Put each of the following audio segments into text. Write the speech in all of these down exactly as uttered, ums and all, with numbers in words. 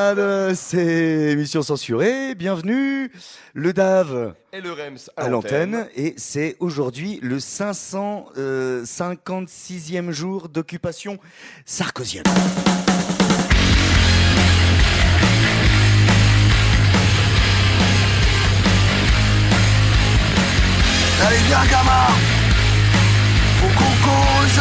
camarades, c'est émission censurée, bienvenue, le D A V et le R E M S à, à l'antenne, et c'est aujourd'hui le cinq cent cinquante-sixième jour d'occupation sarkozienne. Allez viens gamin, faut qu'on cause.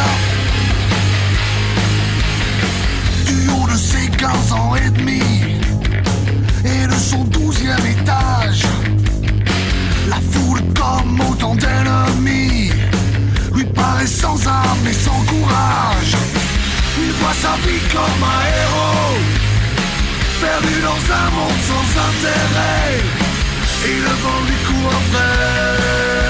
Du haut de ses quinze ans et demi et de son douzième étage, la foule comme autant d'ennemis lui paraît sans âme et sans courage. Il voit sa vie comme un héros, perdu dans un monde sans intérêt, et le vent lui court après.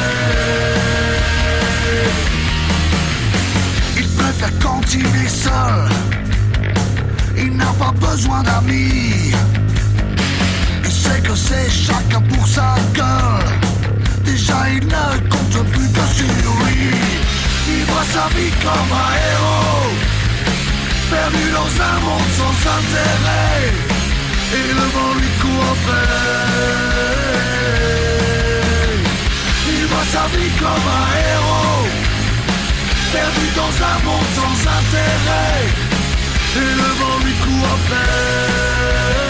Il préfère quand il est seul, il n'a pas besoin d'amis. Il sait que c'est chacun pour sa gueule. Déjà il ne compte plus que sur lui. Il voit sa vie comme un héros, perdu dans un monde sans intérêt, et le vent lui court après. Il voit sa vie comme un héros, perdu dans un monde sans intérêt, et le vent lui court après.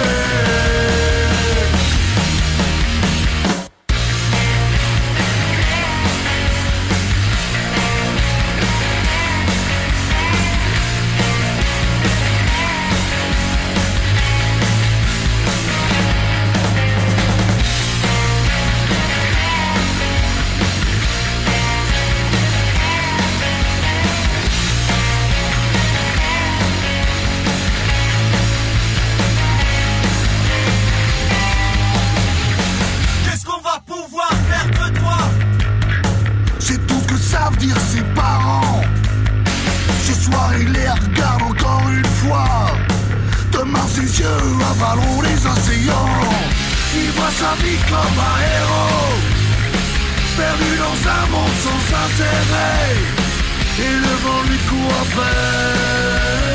Savent dire ses parents. Ce soir il les regarde encore une fois. Demain ses yeux avaleront les océans. Il voit sa vie comme un héros, perdu dans un monde sans intérêt, et le vent lui court après.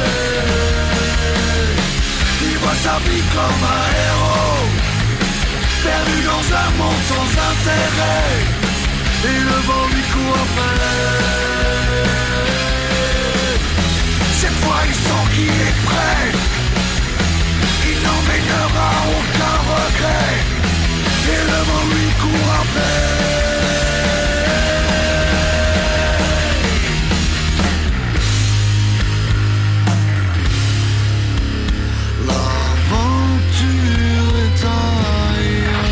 Il voit sa vie comme un héros, perdu dans un monde sans intérêt, et le vent lui court après. Cette fois il sent qu'il est prêt, il n'emmènera aucun regret, et le vent lui court après. L'aventure est ailleurs.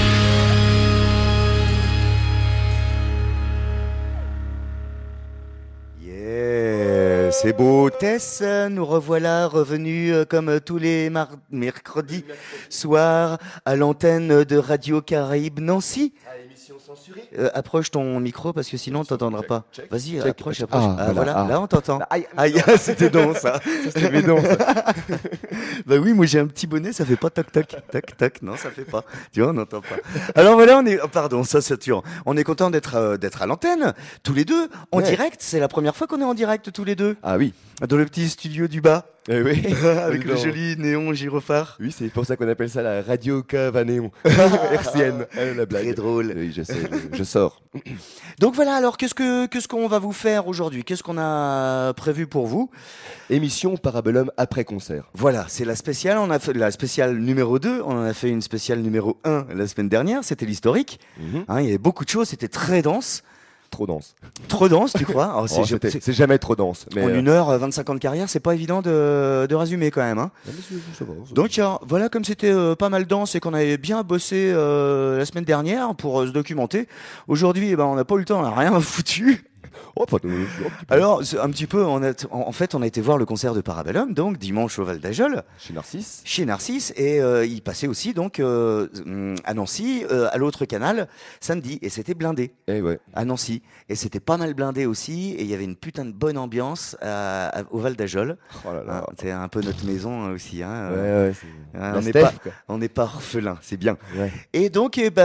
C'est beau, Tess, nous revoilà revenus euh, comme tous les mar- mercredis soirs à l'antenne de Radio Caraïbe Nancy. À l'émission censurée. Euh, approche ton micro parce que sinon on t'entendra check, pas. check, Vas-y, check, approche, check. approche. Ah, Ah, voilà, voilà, ah. là on t'entend. Aïe, Aïe, c'était don ça. C'était bidon, ça. Bah oui, moi j'ai un petit bonnet, ça fait pas toc toc, toc toc, non ça fait pas. Tu vois, on n'entend pas. Alors voilà, on est, oh, pardon, ça sature. On est content d'être euh, d'être à l'antenne, tous les deux, en Ouais. direct. C'est la première fois qu'on est en direct tous les deux. Ah oui. Dans le petit studio du bas, Eh oui. avec le Dans- joli néon gyrophare. Oui, c'est pour ça qu'on appelle ça la radio cave à néon. Hertzienne. Ah, la blague. Très drôle. Oui, je sais, je, je sors. Donc voilà, alors qu'est-ce que qu'est-ce qu'on va vous faire aujourd'hui? Qu'est-ce qu'on a prévu pour vous? Émission Parabellum après concert. Voilà, c'est la spéciale. On a fait la spéciale numéro deux. On en a fait une spéciale numéro un la semaine dernière. C'était l'historique. Mhm. Hein, il y avait beaucoup de choses. C'était très dense. Trop dense. Trop dense, tu crois? Alors, c'est, Oh, c'était- c'est- c'est jamais trop dense. Mais en euh, une heure, vingt-cinq ans de carrière, c'est pas évident de, de résumer quand même. Hein. non, mais c'est- ça va, ça va. Donc alors, voilà, comme c'était euh, pas mal dense et qu'on avait bien bossé euh, la semaine dernière pour euh, se documenter, aujourd'hui, eh ben, on n'a pas eu le temps, on n'a rien foutu. Oh, pas de- un petit peu. Alors, c'est un petit peu, on a, en en fait, on a été voir le concert de Parabellum, donc dimanche au Val d'Ajol, Chez Narcisse. chez Narcisse, et euh, il passait aussi donc euh, à Nancy, euh, à l'autre canal, samedi, et c'était blindé Eh ouais. à Nancy, et c'était pas mal blindé aussi, et il y avait une putain de bonne ambiance à- à- au Val d'Ajol. Oh là là. Hein, c'est un peu notre maison euh, aussi. Hein, Ouais, euh, ouais, c'est hein, la on n'est Steph, pas, quoi. on n'est pas orphelin, c'est bien. Ouais. Et donc, eh ben,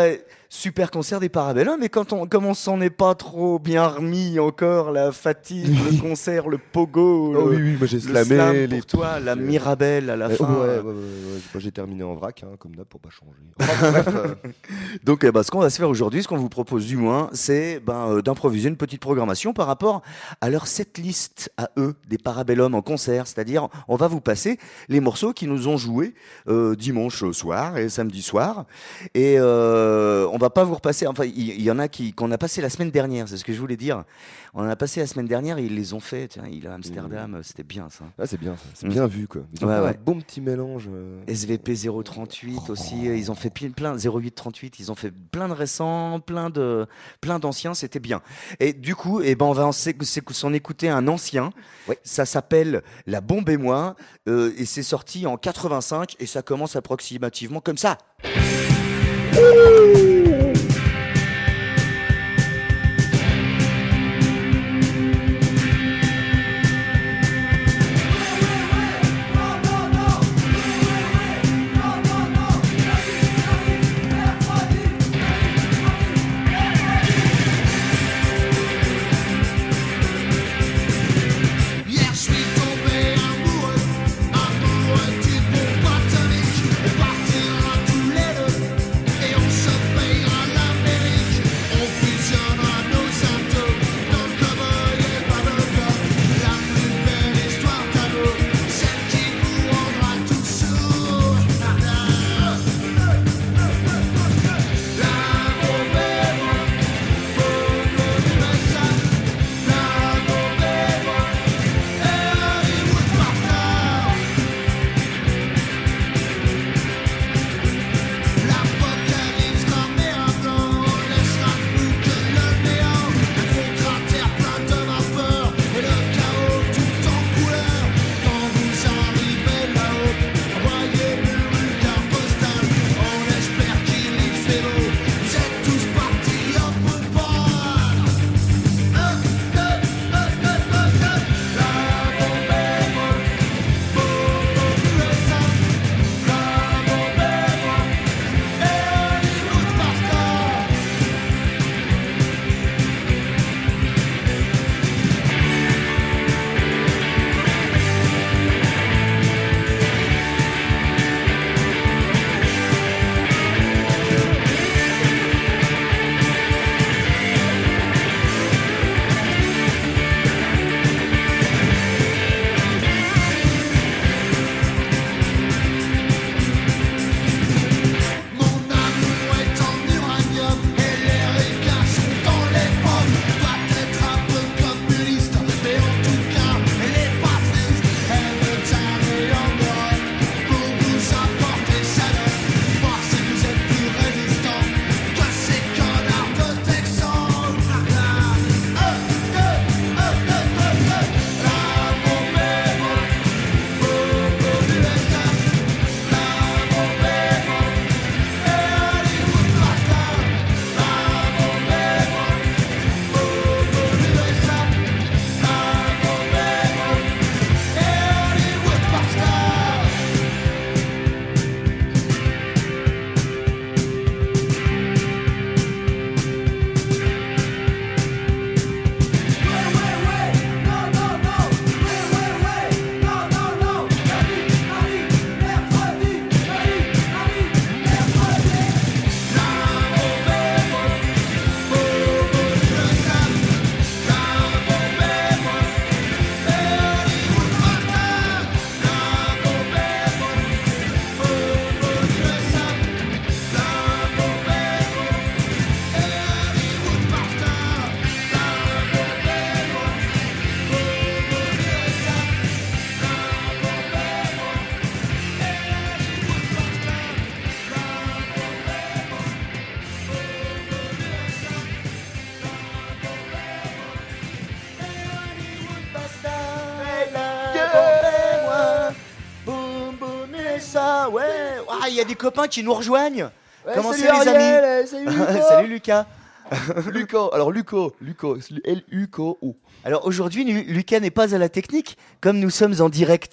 super concert des Parabellum, mais quand on, comme on s'en est pas trop bien remis encore, la fatigue, le concert, le pogo, Oh le, oui, oui, moi j'ai le slamé slam les pour toi, la Euh, Mirabelle à la Ouais, fin. ouais, ouais, ouais, ouais. Moi j'ai terminé en vrac, hein, comme d'hab, pour pas changer. Enfin, bref, euh, Donc, eh ben, ce qu'on va se faire aujourd'hui, ce qu'on vous propose du moins, c'est ben, euh, d'improviser une petite programmation par rapport à leur setlist à eux, des Parabellum en concert. C'est-à-dire, on va vous passer les morceaux qui nous ont joués euh, dimanche soir et samedi soir. Et euh, on va pas vous repasser. Enfin, il y, il y en a qui qu'on a passé la semaine dernière. C'est ce que je voulais dire. On en a passé la semaine dernière. Et ils les ont fait. Tiens, il est à Amsterdam. euh, C'était bien ça. ah, c'est bien, ça. C'est Mm. bien vu, quoi. Ils ont Ouais, fait ouais. un bon petit mélange. euh. S V P zéro trente-huit aussi, euh, ils ont fait plein, plein zéro huit trente-huit, ils ont fait plein de récents, plein de, plein d'anciens, c'était bien. Et du coup, eh ben on va en s'éc- s'éc- s'en écouter un ancien. Ouais. Ça s'appelle La Bombe et moi, euh, et c'est sorti en quatre-vingt-cinq et ça commence approximativement comme ça. Hier je suis tombé amoureux, amoureux du bon botanique. On partira tous les deux et on se payera l'Amérique. On fusionnera nos atos dans le cowboy et pas le gars. La plus belle histoire d'amour, celle qui vous rendra tout sourd. La bombe est moi, bombe du matin. La bombe est moi. Hollywood partage. L'apocalypse comme un blanc, on laissera plus que le néant. Un gros cratère plein de vapeur et le chaos tout en couleur. Quand vous arrivez là-haut, envoyez-nous une carte postale. On espère qu'il y fait beau. Vous êtes tous partis un peu de balle. Un, deux, un, deux, un, deux. La bombe est moi, bombe du U S A. La bombe est moi, et Hollywood partage. Mon amour est en uranium et les ricains sont dans les pommes. Peut-être un peu communiste, mais en tout cas, elle est pas triste. Elle veut aller en Europe pour vous apporter sa note. Voir si vous êtes plus résistants que ces connards de Texans. La un, deux, un, deux, un, deux. La bombe est moi, bombe du U S A. La bombe est moi. Hollywood partage. La bombe est moi, bombe du U S A. La bombe est moi, Hollywood partage. Ouais, ah, il y a des copains qui nous rejoignent. Ouais, Comment salut c'est, les Ariel, amis? euh, salut Luco. Salut Lucas. Luco, alors Luco, Luco, L U C O. Alors aujourd'hui, Lu- Lucas n'est pas à la technique, comme nous sommes en direct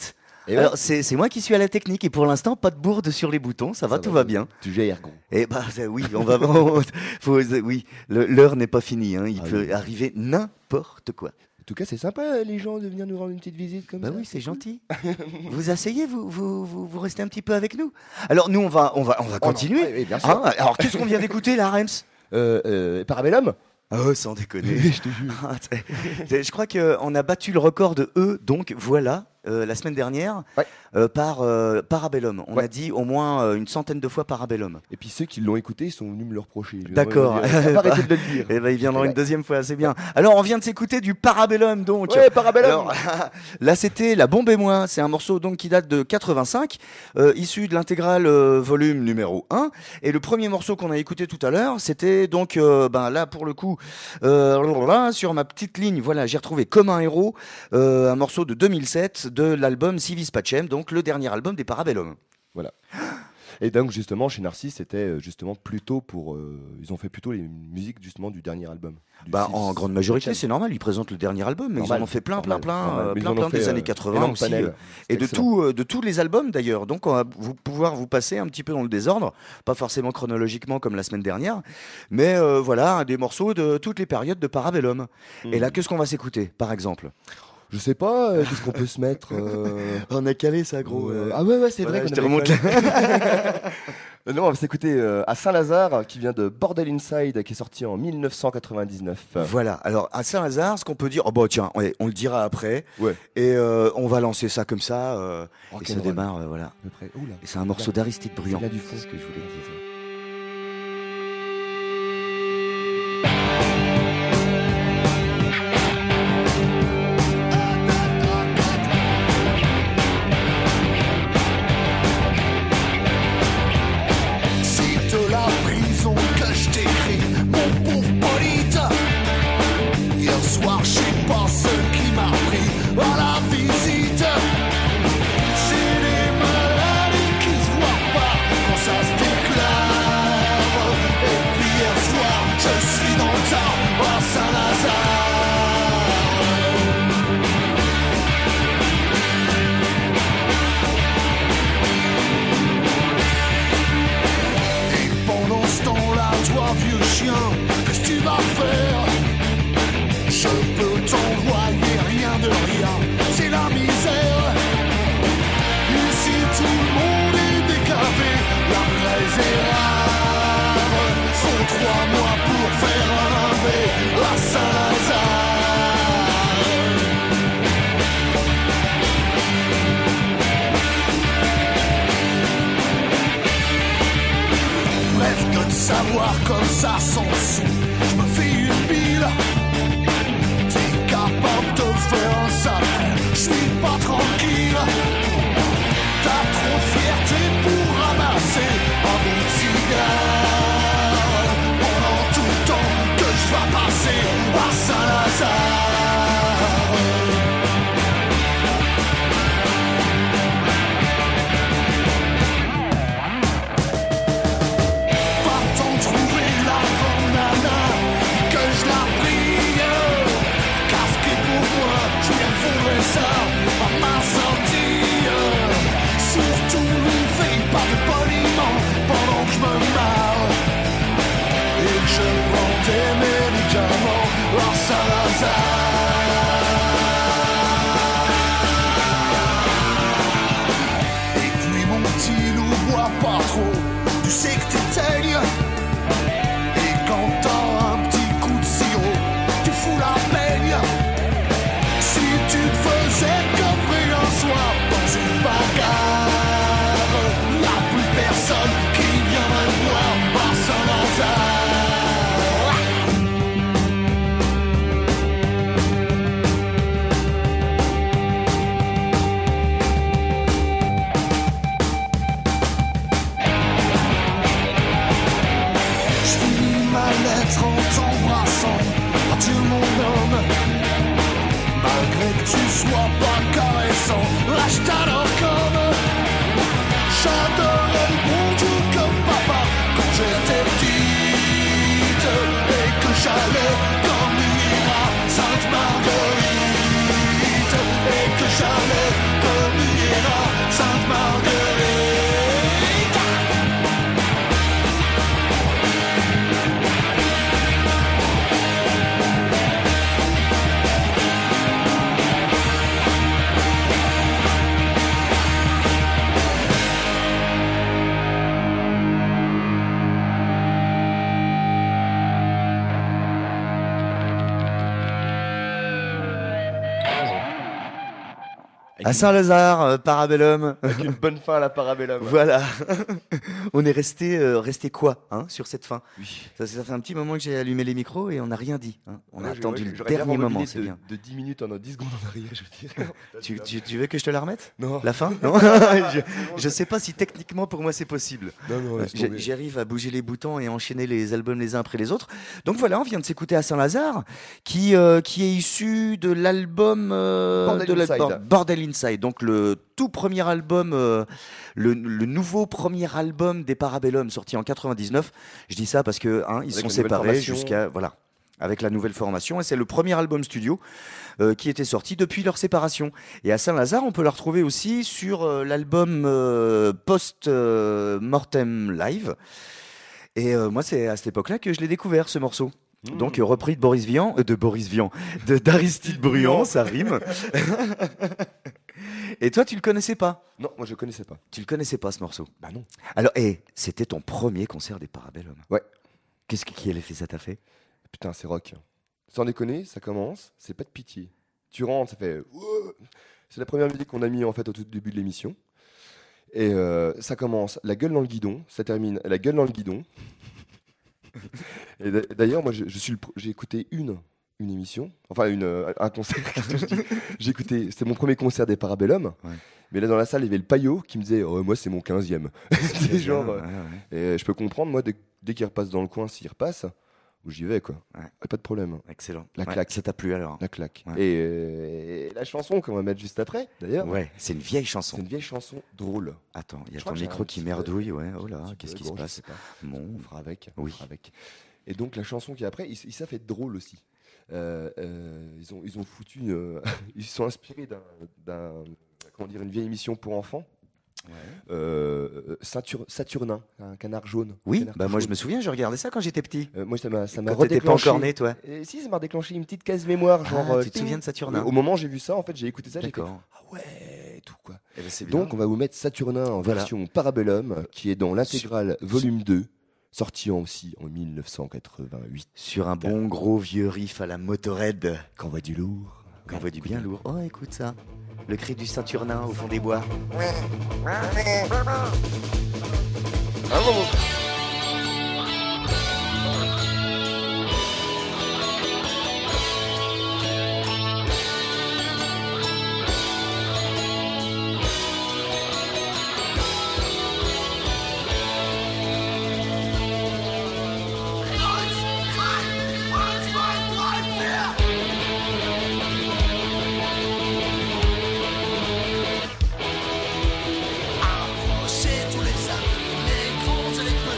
Et ouais. Alors, c'est, c'est moi qui suis à la technique et pour l'instant, pas de bourde sur les boutons, ça va, Ça tout va, va bien. Tu gères, gros. Et bah c'est- oui, on va. on- faut- oui, le- l'heure n'est pas finie. Hein, il Ah peut oui. arriver n'importe quoi. En tout cas, c'est sympa, les gens, de venir nous rendre une petite visite comme Bah ça. oui, c'est gentil. Vous asseyez, vous, vous, vous, vous restez un petit peu avec nous. Alors nous, on va, on va, on va Oh non, continuer. ouais, ouais, bien sûr. Hein, alors qu'est-ce qu'on vient d'écouter là, Rems? Euh, euh, Parabellum. Oh, sans déconner. Je te jure. Ah, c'est- c'est- Je crois qu'on a battu le record de E, donc voilà, euh, la semaine dernière, Ouais. euh, par euh, Parabellum. On Ouais. a dit au moins euh, une centaine de fois Parabellum. Et puis ceux qui l'ont écouté, ils sont venus me le reprocher. Je- D'accord. Ils vont dire, Arrêtez de le dire. Eh ben, ils viendront Ouais. une deuxième fois, c'est bien. Alors, on vient de s'écouter du Parabellum, donc. Ouais, Parabellum. Alors, là, c'était La Bombe et moi. C'est un morceau donc qui date de quatre-vingt-cinq, euh, issu de l'intégrale euh, volume numéro un. Et le premier morceau qu'on a écouté tout à l'heure, c'était donc, euh, ben là, pour le coup, euh, là, sur ma petite ligne, voilà, j'ai retrouvé Comme un héros, euh, un morceau de deux mille sept de l'album Si Vis Pacem, donc le dernier album des Parabellum. Voilà. Et donc justement chez Narcisse, c'était euh, justement plutôt pour, euh, ils ont fait plutôt les musiques justement du dernier album. Du Bah, six- en grande majorité, septième. c'est normal. Ils présentent le dernier album, mais Normal, ils en ont fait plein, plein, normal, plein, normal. euh, Mais ils plein, en ont plein fait, des euh, années quatre-vingts énorme aussi. panel. euh, C'était Et de, excellent. tout, euh, de tous les albums d'ailleurs. Donc on va vous pouvoir vous passer un petit peu dans le désordre, pas forcément chronologiquement comme la semaine dernière, mais euh, voilà, des morceaux de toutes les périodes de Parabellum. Et là, Mhm. qu'est-ce qu'on va s'écouter, par exemple? Je sais pas, euh, qu'est-ce qu'on peut se mettre euh, On a calé ça, gros. euh, euh. Ah ouais, ouais, c'est Voilà, vrai. je qu'on te avait remonte calé. Euh, Non, on va s'écouter euh, à Saint-Lazare, qui vient de Bordel Inside, qui est sorti en mille neuf cent quatre-vingt-dix-neuf. Voilà, alors à Saint-Lazare, ce qu'on peut dire, oh bah tiens, ouais, on le dira après, Ouais. et euh, on va lancer ça comme ça, euh, et ça Rock'n'roll. démarre, euh, voilà. À peu près. Oula. Et c'est un morceau d'Aristide Bruand. vient du fond. C'est ce que je voulais te dire. C'est de la prison que je t'écris, mon pauvre Polite. Hier soir, je sais pas ce qui m'a pris à la visite. C'est des maladies qui se voient pas quand ça se déclare. Et puis hier soir, je suis dans le tas à Saint-Lazare. Et pendant ce temps-là, toi vieux chien, qu'est-ce que tu vas faire? Je peux t'envoyer rien de rien, c'est la misère. Ici tout le monde est décavé, la braise est rare. Faut trois mois pour faire un levé à Saint-Lazare. Bref, que de savoir comme ça sans sou, je me fais une bile. T'es capable de faire un sacré, je suis pas tranquille. T'as trop de fierté pour ramasser un bout de cigare. Pendant tout le temps que je vais passer à Saint-Lazare. Partant trouver la bonne nana, que je la prie. Casqué pour moi, je viens fondre ça à ma sortie. Surtout lui fais pas de poliment pendant que je me marre. Et que je prends des médicaments à Saint-Lazare. Et puis mon petit loup, bois pas trop, tu sais que t'éteignes. Et quand t'as un petit coup de sirop, tu fous la peigne. Si tu te faisais coffrer un soir dans une bagarre, y'a plus personne qui viendrait me voir à Saint-Lazare. Je finis ma lettre en t'embrassant, adieu mon homme. Malgré que tu sois pas caressant, là je t'adore comme j'adorais le bon Dieu comme papa quand j'étais petite. Et que j'allais comme lui à Sainte Marguerite. Et que j'allais comme lui à À Saint-Lazare, euh, Parabellum. Avec une bonne fin à la Parabellum. Voilà. On est resté, euh, resté quoi hein, sur cette fin? Oui. ça, ça fait un petit moment que j'ai allumé les micros et on n'a rien dit. Hein. On Ouais, a je- attendu ouais, le j'aurais bien dernier moment, rebobiné c'est de, bien. de dix minutes en dix secondes en arrière, je veux dire. Tu, tu, tu veux que je te la remette? Non. La fin? Non. je, je sais pas si techniquement pour moi c'est possible. Non, non, laisse J'ai- tomber. J'arrive à bouger les boutons et enchaîner les albums les uns après les autres. Donc voilà, on vient de s'écouter à Saint-Lazare, qui, euh, qui est issu de l'album euh, Bordel de la- Inside. Bor- Bordel Inside, donc le tout premier album, euh, le, le nouveau premier album des Parabellum sorti en quatre-vingt-dix-neuf. Je dis ça parce que hein, ils Avec sont la nouvelle séparés formation. jusqu'à voilà. Avec la nouvelle formation, et c'est le premier album studio euh, qui était sorti depuis leur séparation. Et à Saint-Lazare, on peut la retrouver aussi sur euh, l'album euh, Post-Mortem Live. Et euh, moi, c'est à cette époque-là que je l'ai découvert, ce morceau. Mmh. Donc, euh, repris de Boris Vian, euh, de Boris Vian, de d'Aristide Bruand, ça rime. Et toi, tu le connaissais pas? Non, moi je connaissais pas. Tu le connaissais pas, ce morceau? Bah non. Alors, et c'était ton premier concert des Parabellum. Ouais. Qu'est-ce que quel effet ça t'a fait? Putain, c'est rock. Sans déconner, ça commence, c'est pas de pitié. Tu rentres, ça fait. Ouah. C'est la première musique qu'on a mis en fait au tout début de l'émission. Et euh, ça commence la gueule dans le guidon, ça termine la gueule dans le guidon. Et d'a- d'ailleurs, moi, je, je suis le pr- j'ai écouté une, une émission, enfin une, euh, un concert. qu'est-ce que je dis J'ai écouté, c'était mon premier concert des Parabellum. Ouais. Mais là, dans la salle, il y avait le paillot qui me disait oh, moi, c'est mon quinzième. C'est genre. Ouais, euh, ouais, Et je peux comprendre, moi, dès, dès qu'il repasse dans le coin, s'il repasse, j'y vais, quoi. Ouais. Pas de problème. excellent. La Ouais, claque. ça t'a plu alors? La claque. Ouais. Et, euh, et la chanson qu'on va mettre juste après, d'ailleurs, Ouais, c'est une vieille c'est chanson. une vieille chanson drôle. Attends, il y a Je crois ton que j'ai micro un qui petit merdouille, ouais. Oh là, Un petit qu'est-ce peu, qui se bon, je passe? sais pas. Bon, On fera avec. Oui. On fera avec. Et donc la chanson qui est après, ils, ils savent être drôles aussi. Euh, euh, ils ont ils ont foutu, une- ils se sont inspirés d'un d'un comment dire une vieille émission pour enfants. Euh, Satur- Saturnin, un canard jaune. oui, Canard bah tout moi je jaune. me souviens, je regardais ça quand j'étais petit. Euh, moi ça m'a ça m'a Quand t'étais pas redéclenché. encore né, toi. Et si ça m'a déclenché une petite case mémoire, genre. Ah, euh, tu te ting. souviens de Saturnin? Au moment où j'ai vu ça, en fait, j'ai écouté ça, j'ai fait D'accord. ah ouais, tout quoi. Eh ben, c'est bien. Donc on va vous mettre Saturnin en Voilà. version Parabellum, qui est dans l'intégrale volume deux, sorti en- aussi en mille neuf cent quatre-vingt-huit. Sur un bon gros vieux riff à la Motorhead, Quand on voit du lourd. qu'on voit du bien lourd. Oh, écoute ça. Le cri du Saturnin au fond des bois. Approchez tous les amis, les grands et les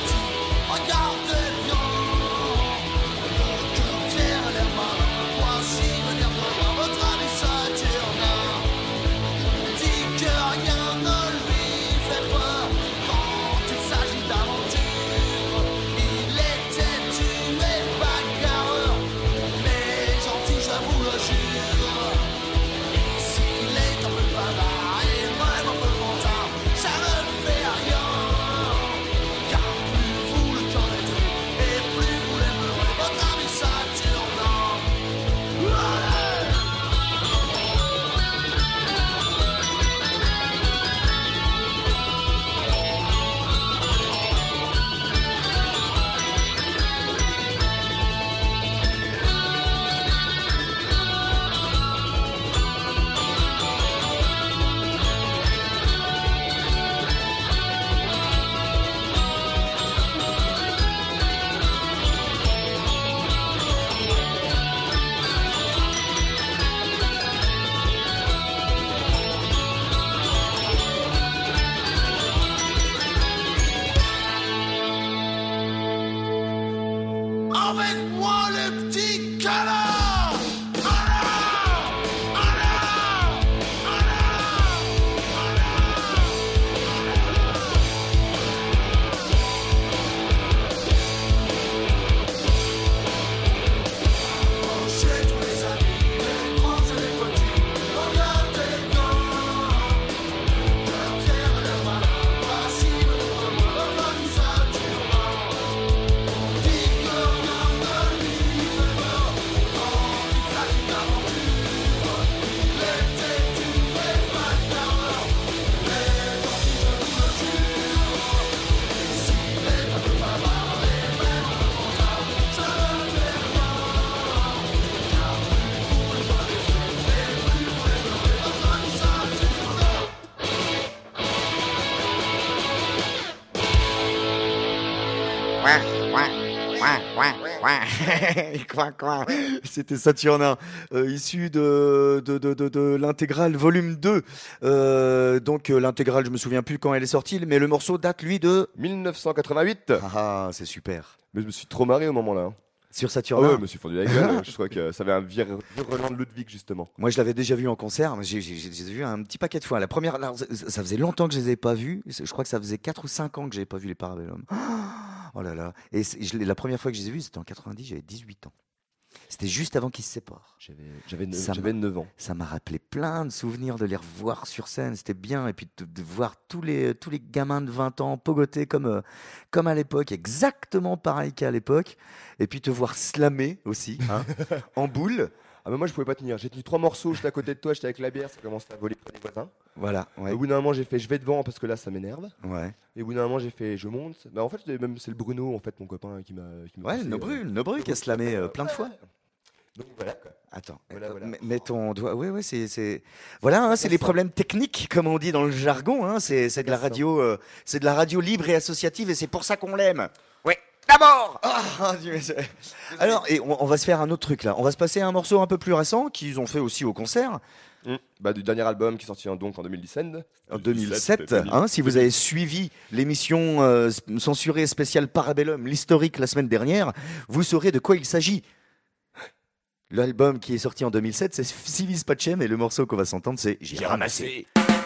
Coin, coin. C'était Saturnin, euh, issu de, de, de, de, de l'intégrale volume deux. Euh, donc euh, l'intégrale, je me souviens plus quand elle est sortie, mais le morceau date lui de... mille neuf cent quatre-vingt-huit. Ah, ah, c'est super. Mais je me suis trop marré au moment là. hein. Sur Ah Saturnin. ouais, je me suis fendu la gueule. Je crois que ça avait un vieux Roland de Ludwig justement. Moi, je l'avais déjà vu en concert. mais J'ai j'ai- j'ai- j'ai vu un petit paquet de fois. La première, alors, ça ça faisait longtemps que je les ai pas vus. Je crois que ça faisait quatre ou cinq ans que j'avais pas vu les Parabellum. Oh là là. Et c'est- je l'ai- la première fois que je les ai vus, c'était en quatre-vingt-dix. J'avais dix-huit ans. C'était juste avant qu'ils se séparent. J'avais j'avais neuf- Ça j'avais neuf ans. Ça m'a rappelé plein de souvenirs de les revoir sur scène. C'était bien. Et puis de, de voir tous les, tous les gamins de vingt ans pogoter comme, euh, comme à l'époque, exactement pareil qu'à l'époque. Et puis te voir slammer aussi, hein, en boule. Ah mais moi je pouvais pas tenir. J'ai tenu trois morceaux, j'étais à côté de toi, j'étais avec la bière, ça commençait à voler près des voisins. Voilà. Ouais. Au bout d'un moment j'ai fait je vais devant parce que là ça m'énerve. Ouais. Et au bout d'un moment j'ai fait je monte. Bah en fait c'est même c'est le Bruno en fait mon copain qui m'a qui m'a Ouais, poussé, le Nobru, euh, le Nobru qui a slamé euh, plein de fois. Donc voilà quoi. Attends, Voilà, euh, voilà. mets- mets ton doigt. Oui, oui, c'est, c'est. Voilà, hein, c'est les problèmes techniques, comme on dit dans le jargon. Hein, c'est, c'est de la radio, euh, c'est de la radio libre et associative, et c'est pour ça qu'on l'aime. Oui. D'abord. Ah, Dieu, mais c'est- Alors, et on, on va se faire un autre truc là. On va se passer à un morceau un peu plus récent qu'ils ont fait aussi au concert Mmh. Bah, du dernier album qui est sorti en, donc en deux mille dix-sept. en deux mille sept. deux mille- Hein, si vous avez suivi l'émission euh, sp- censurée spéciale Parabellum, l'historique la semaine dernière, vous saurez de quoi il s'agit. L'album qui est sorti en deux mille sept, c'est Civis Pacem, et le morceau qu'on va s'entendre, c'est J'ai ramassé.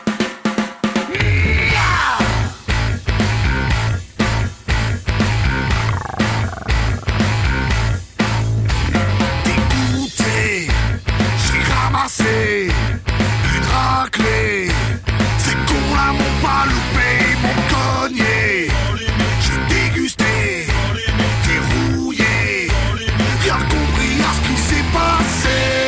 Dégoûté, j'ai ramassé une raclée. Ces cons-là m'ont pas loupé, m'ont cogné. J'ai dégusté, dérouillé, rien compris à ce qui s'est passé.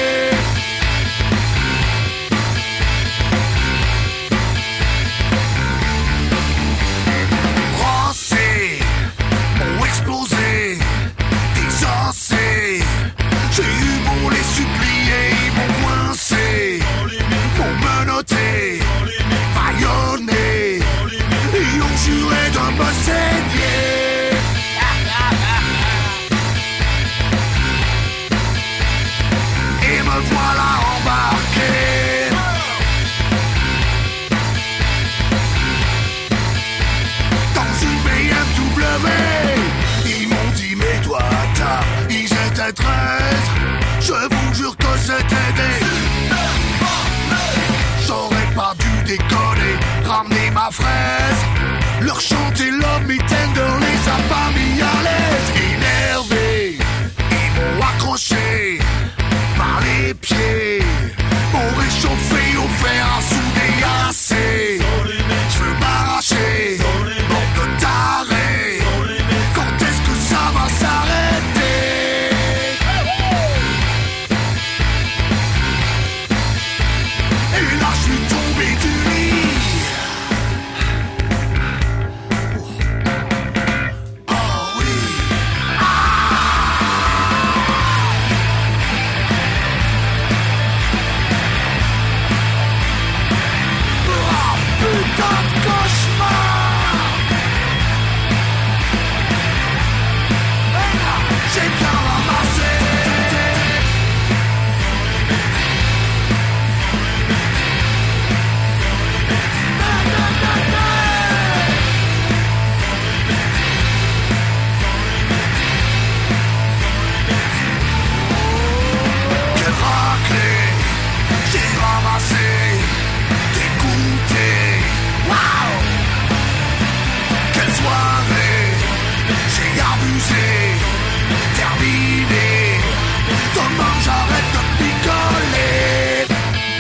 Rossé, m'ont explosé, désossé. J'ai eu beau les supplier, ils m'ont coincé, m'ont menotté, baïonné, ils ont juré de me saigner. Et me voilà embarqué dans une B M W. Ils m'ont dit mais toi t'as, ils étaient treize. Je vous jure que c'était des. J'aurais pas dû déconner, ramener ma fraise. Leur chanter Love Me Tender les a pas mis à l'aise. Énervés, ils m'ont accroché par les pieds. M'ont réchauffé au fer à souder assez. Je veux m'arracher, bande de tarés. Quand est-ce que ça va s'arrêter? Et là je suis tombé du lit. Oh oui. Ah, putain de cauchemar. J'ai bien ramassé. Quelle raclée, j'ai ramassé, dégoûté, waouh. Quelle soirée, j'ai abusé, terminé, demain j'arrête de picoler.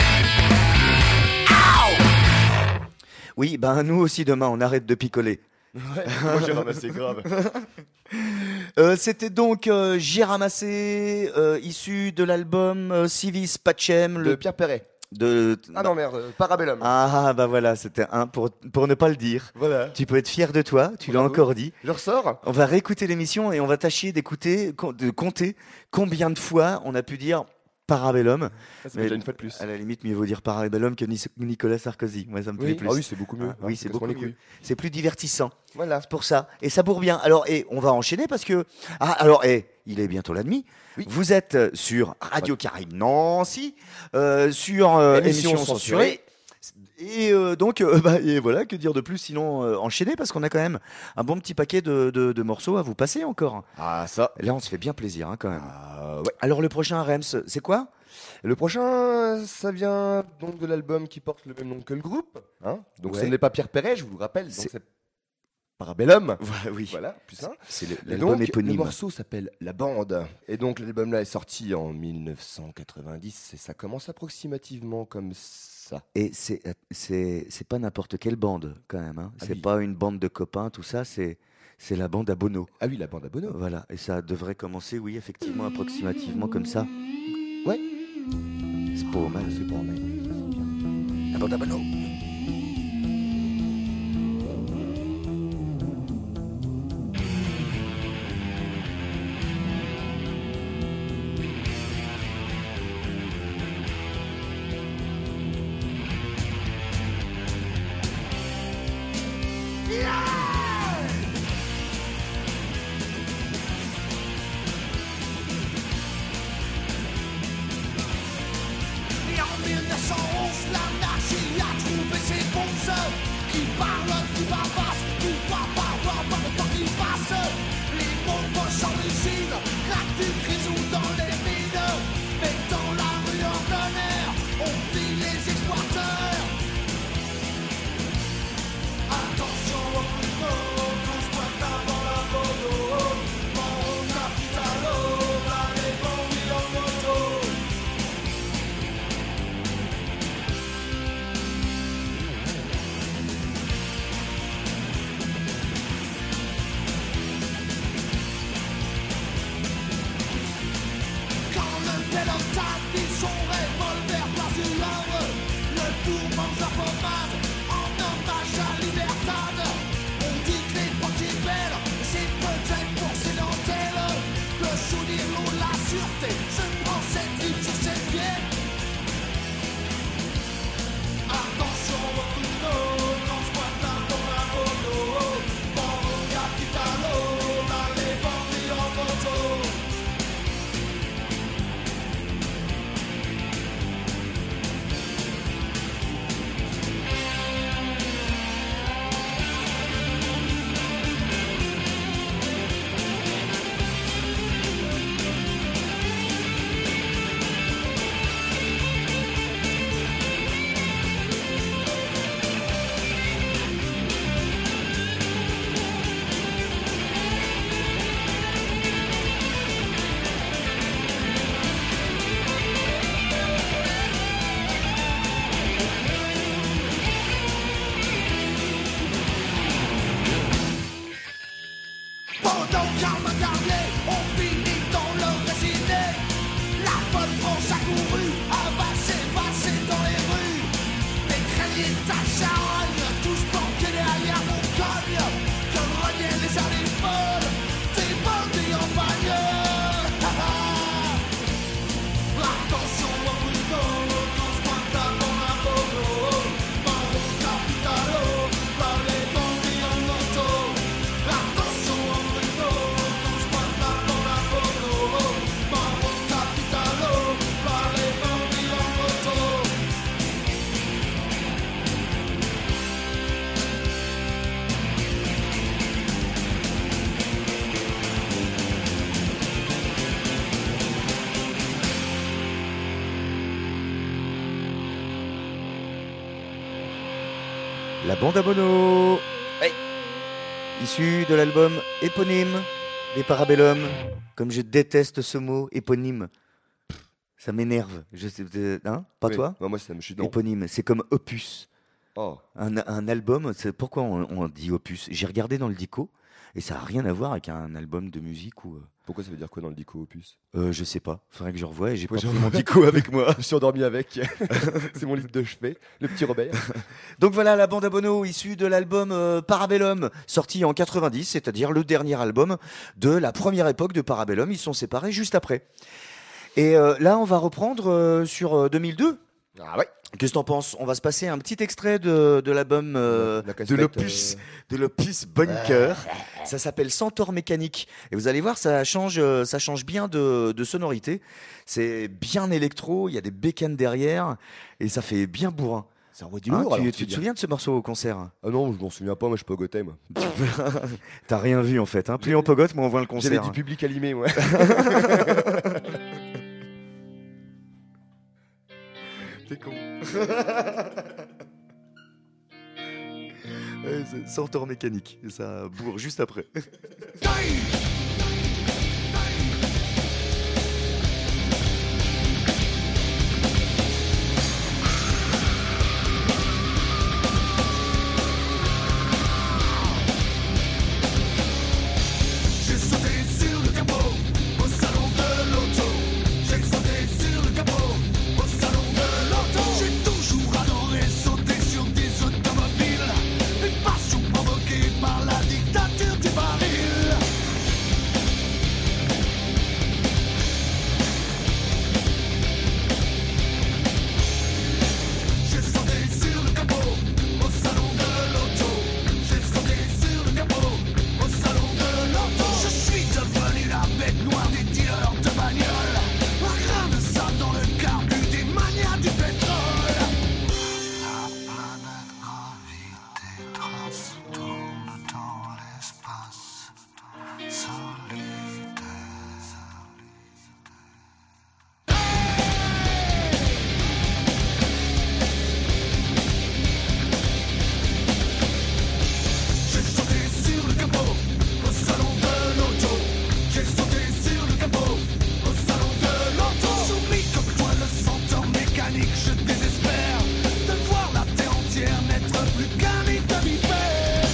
Aouh. Oui, ben nous aussi demain, on arrête de picoler. Ouais, moi j'ai ramassé grave. Euh, c'était donc euh, J'ai ramassé, euh, issu de l'album euh, Civis Pacem. De Le... Pierre Perret. De... Ah non merde, euh, Parabellum. Ah, bah voilà, c'était un pour, pour ne pas le dire. Voilà. Tu peux être fier de toi, tu l'as Bravo. encore dit. Je ressors. On va réécouter l'émission et on va tâcher d'écouter, de compter combien de fois on a pu dire Parabellum. Ça fait Mais déjà une fois de plus. À la limite, mieux vaut dire Parabellum que Ni- Nicolas Sarkozy. Moi, ça me plaît Oui, plus. ah oui, c'est beaucoup mieux. Ah, oui, c'est Casse-moi beaucoup les mieux. couilles. C'est plus divertissant. Voilà. C'est pour ça. Et ça bourre bien. Alors, et on va enchaîner parce que. Ah, alors, et il est bientôt la demi. Oui. Vous êtes sur Radio Caraïbe Nancy, euh, sur euh, Émission émission censurée. Et euh, donc, euh, bah, et voilà, que dire de plus sinon euh, enchaîner parce qu'on a quand même un bon petit paquet de, de, de morceaux à vous passer encore. Ah, ça. Là, on se fait bien plaisir hein, quand même. Ah, ouais. Alors, le prochain Rems, c'est quoi? Le prochain, ça vient donc de l'album qui porte le même nom que le groupe. Hein, donc Ouais. ce n'est pas Pierre Perret, je vous le rappelle. Donc C'est- c'est Parabellum. Voilà, oui. Voilà, plus simple. C'est le- Et l'album donc, le éponyme. morceau s'appelle La Bande. Et donc, l'album là est sorti en mille neuf cent quatre-vingt-dix et ça commence approximativement comme ça. Et c'est c'est c'est pas n'importe quelle bande quand même. Hein. Ah C'est oui. pas une bande de copains, tout ça. C'est c'est la bande à Bono. Ah oui, la bande à Bono. Voilà. Et ça devrait commencer, oui, effectivement, approximativement comme ça. Ouais, C'est pas mal. c'est pas mal. La bande à Bono. Et en mille neuf cent onze, l'anarchie a trouvé ses ponces qui parlent, qui bavassent, qui voient pas voir par le temps qui passe. Les mots bossent en usine, craquent du grisou dans les mines. Mais dans la rue en plein air, on vit les exploiteurs. Attention au couteau, qu'on se pointe avant la moto. Mon capitalo, là les bandits en moto. Quand le pilote a mis son revolver place du Havre, le bourg mange la pommade en hommage à Libertad. On dit que l'époque est belle, c'est peut-être pour ces dentelles que souvenir l'eau, la sûreté se prend cette ville sur ses pieds. Attention au couteau, quand je vois ta dans la moto. Bon capitalo, là les bandits en moto. Pendant qu'à ma carrière, on finit dans le résiné. La bonne France a couru, a passé, passé dans les rues. Les crédits de ta charogne, tous planqués derrière mon cogne. Que reviennent les années folles, des bandits en bagnole. Attention au couteau, quand je pointe avant la moto. Mon capitalo, là les bandits en moto. Attention au couteau, quand je pointe avant la moto. Mon capitalo, là les bandits en moto. La bande à Bono. Hey. Issu de l'album éponyme des Parabellum. Comme je déteste ce mot éponyme. Ça m'énerve. Je sais, euh, hein Pas Oui. toi Non, moi, ça me chute dans. Éponyme. C'est comme opus. Oh. Un, un album, c'est pourquoi on, on dit opus. J'ai regardé dans le dico et ça n'a rien à voir avec un album de musique ou. euh, Pourquoi ça veut dire quoi dans le dico opus? Euh, je sais pas. Faudrait que je revoie et j'ai pas Faut que pris je- mon dico avec moi. Je me suis endormi avec. C'est mon livre de chevet, le petit Robert. Donc voilà la bande à Bono issue de l'album euh, Parabellum, sorti en quatre-vingt-dix, c'est-à-dire le dernier album de la première époque de Parabellum. Ils sont séparés juste après. Et euh, là, on va reprendre euh, sur euh, deux mille deux. Ah ouais. Qu'est-ce que t'en penses? On va se passer un petit extrait de, de l'album euh, La- la de cassette, l'opus euh, de l'opus Bunker. Ça s'appelle Centaure Mécanique. Et vous allez voir, ça change, euh, ça change bien de, de sonorité. C'est bien électro. Il y a des bécanes derrière et ça fait bien bourrin. Ça envoie du Hein, lourd. tu alors, tu te dire. souviens de ce morceau au concert? Ah non, je m'en souviens pas, moi je pogotais moi. T'as rien vu en fait. Hein. Plus on pogote, moins on voit le J'avais concert. du public animé, moi. T'es con. Ouais, c'est Centaure Mécanique. Et ça bourre juste après. J'ai sauté sur le capot au salon de l'auto. J'ai sauté sur le capot au salon de l'auto. J'ai toujours adoré sauter sur des automobiles. Une passion provoquée par la dictature du baril. J'ai sauté sur le capot au salon de l'auto. J'ai sauté sur le capot au salon de l'auto. Je suis devenu la bête noire des dealers de bagnole. Un grain de sable dans le carbu des manias du pétrole. La planète gravité trace tourne dans l'espace solitaire. J'ai sauté sur le capot au salon de l'auto. J'ai sauté sur le capot au salon de l'auto. Soumis comme toi le centaure mécanique, je désespère de voir la terre entière n'être plus qu'un nid de vipère.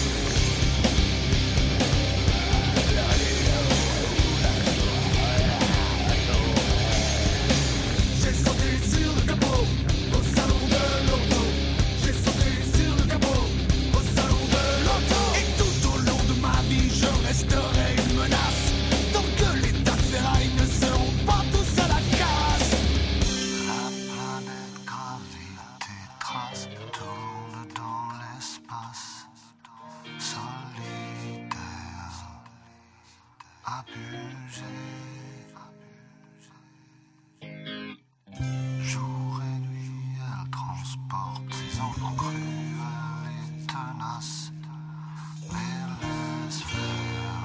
J'ai sauté sur le capot au salon de l'auto. J'ai sauté sur le capot au salon de l'auto. Et tout au long de ma vie, je resterai une menace. Tant que les tas de ferraille ne seront pas tous à la casse. La planète gravité trace tourne dans l'espace solitaire. Abusé. Jour et nuit, elle transporte ses enfants cruels et tenaces, mais laisse faire.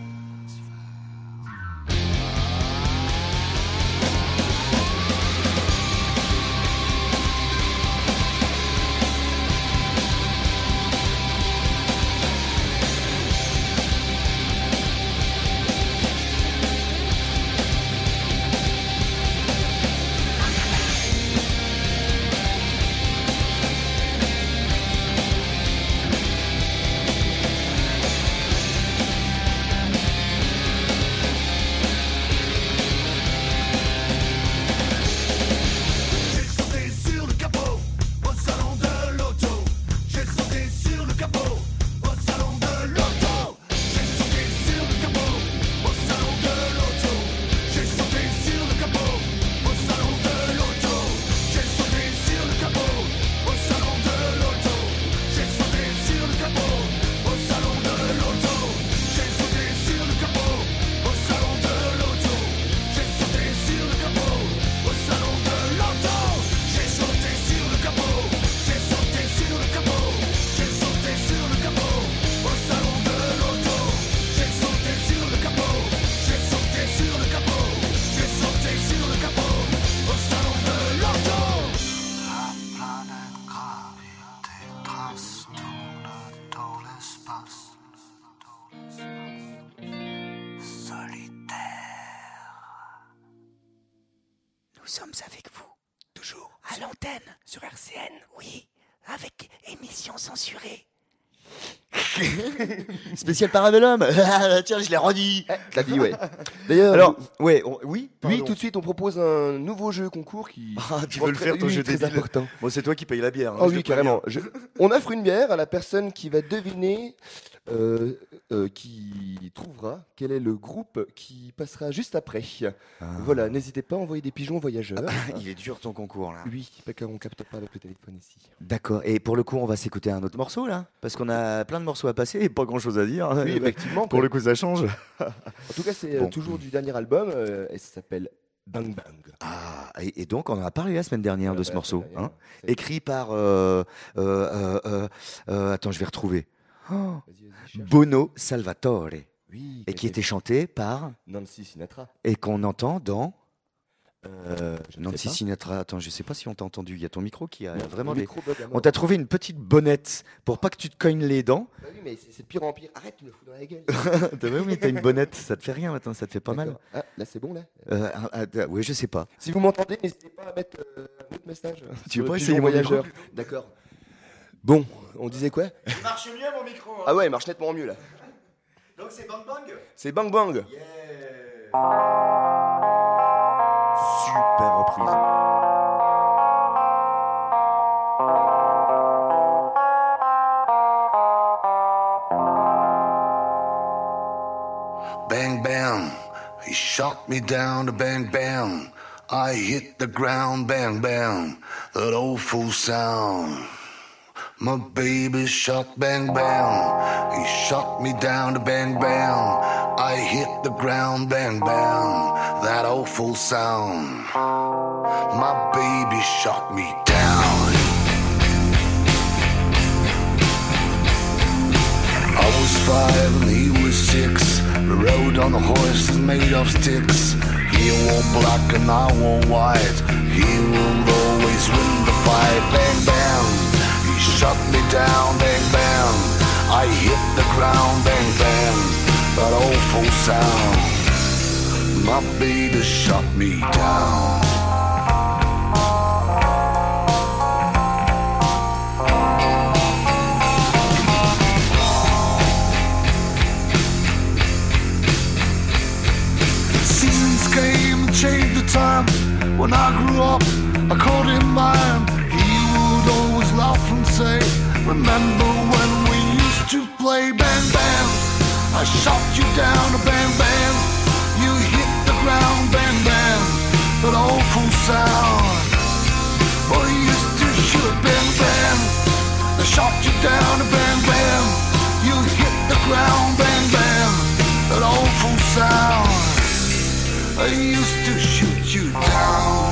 J'ai sauté sur le capot au salon de l'auto. J'ai sauté sur le capot au salon de l'auto. J'ai sauté sur le capot au salon de l'auto. J'ai sauté sur le capot au salon de l'auto. J'ai sauté sur le capot au salon de l'auto. J'ai sauté sur le capot au salon de l'auto. J'ai sauté sur le capot au salon de l'auto. J'ai sauté sur le capot au salon de l'auto. J'ai sauté sur le capot. J'ai sauté sur le capot. J'ai sauté sur le capot au salon de l'auto. J'ai sauté sur le capot. J'ai sauté sur le capot. J'ai sauté sur le capot au salon de l'auto. La planète gravité trace tourne dans l'espace solitaire. Nous sommes avec vous, toujours, à l'antenne, sur R C N, oui, avec émission censurée. Spécial Parabellum. Tiens, je l'ai redit. T'as dit, ouais. D'ailleurs, Alors, ouais, on- oui. oui, pardon. tout de suite, on propose un nouveau jeu concours qui. Ah, tu je veux le pense faire, très- ton oui, jeu très débile. important. Bon, c'est toi qui paye la bière. hein, Ah je oui, te préviens. carrément. Je- On offre une bière à la personne qui va deviner, euh, euh, qui trouvera quel est le groupe qui passera juste après. Ah. Voilà, n'hésitez pas à envoyer des pigeons voyageurs. Il est dur ton concours là. Oui, pas qu'on capte pas avec le téléphone ici. D'accord. Et pour le coup, on va s'écouter un autre morceau là, parce qu'on a plein de morceaux à passer et pas grand chose à dire. Oui, effectivement. Pour le coup, ça change. En tout cas, c'est euh, Bon. toujours du dernier album euh, et ça s'appelle Bang Bang. Ah, et, et donc on en a parlé la semaine dernière de Euh, ce bah, morceau, c'est hein, c'est- écrit par. euh, euh, euh, euh, euh, attends, je vais retrouver. Oh, Vas-y, vas-y, cherche. Bono Salvatore, Oui, et qui était chanté par Nancy Sinatra. et qu'on entend dans Euh, je ne sais Nancy pas. Sinatra. Attends, je sais pas si on t'a entendu. Il y a ton micro qui a vraiment Le des. micro bug à On mort. t'a trouvé une petite bonnette pour pas que tu te cognes les dents. Bah oui, mais c'est c'est de pire en pire. Arrête, tu me fous dans la gueule. T'as vu, mais t'as une bonnette, ça te fait rien maintenant, ça te fait pas mal. D'accord. Ah, là, c'est bon, là. Euh, ah, ah, ah, oui, je sais pas. Si vous m'entendez, n'hésitez pas à mettre euh, un autre message. Tu sur veux le pas pigeon essayer mon voyageur. micro D'accord. Bon, on disait quoi? Il marche mieux mon micro. Ah ouais, il marche nettement mieux là. Donc c'est Bang Bang. C'est Bang Bang. Super reprise. Bang, bang, he shot me down to bang, bang. I hit the ground, bang, bang, that awful sound. My baby shot, bang, bang. He shot me down to bang, bang. I hit the ground, bang, bang, that awful sound. My baby shot me down. I was five and he was six. We rode on a horse made of sticks. He wore black and I wore white. He would always win the fight. Bang, bang. He shot me down. Bang, bang. I hit the ground. Bang, bang. That awful sound. My baby shot me down. Seasons came and changed the time. When I grew up, I called him mine. He would always laugh and say, remember when we used to play bang bang? I shot you down a bang bang. You hit the ground bang bang. That awful sound. Oh, you used to shoot bang bang. I shot you down a bang bang. You hit the ground bang bang. That awful sound. I used to shoot you down.